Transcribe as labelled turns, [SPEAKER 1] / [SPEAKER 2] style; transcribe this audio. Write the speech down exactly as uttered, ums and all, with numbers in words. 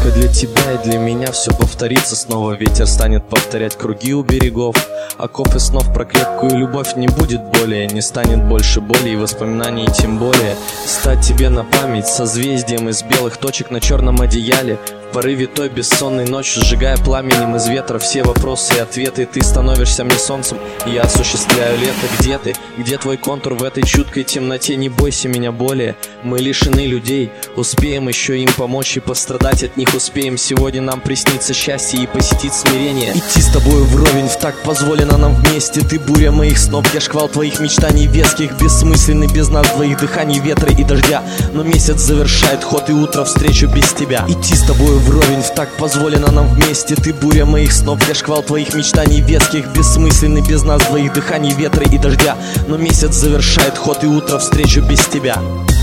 [SPEAKER 1] и для тебя, и для меня все повторится снова. Ветер станет повторять круги у берегов оков и снов. Про крепкую любовь не будет более, не станет больше боли и воспоминаний тем более. Стать тебе на память созвездием из белых точек на черном одеяле. В порыве той бессонной ночи, сжигая пламенем из ветра все вопросы и ответы. Ты становишься мне солнцем, и я осуществляю лето. Где ты? Где твой контур в этой чуткой темноте? Не бойся меня более, мы лишены людей. Успеем еще им помочь и пострадать от них успеем. Сегодня нам приснится счастье и посетит смирение. Идти с тобою вровень, в так позволено нам вместе. Ты буря моих снов, я шквал твоих мечтаний веских. Бессмысленный без нас двоих дыханий, ветра и дождя. Но месяц завершает ход, и утро встречу без тебя. Идти с тобою вровень, в так позволено нам вместе. Ты буря моих снов, я шквал твоих мечтаний веских. Бессмысленный без нас двоих дыханий, ветра и дождя. Но месяц завершает ход, и утро встречу без тебя.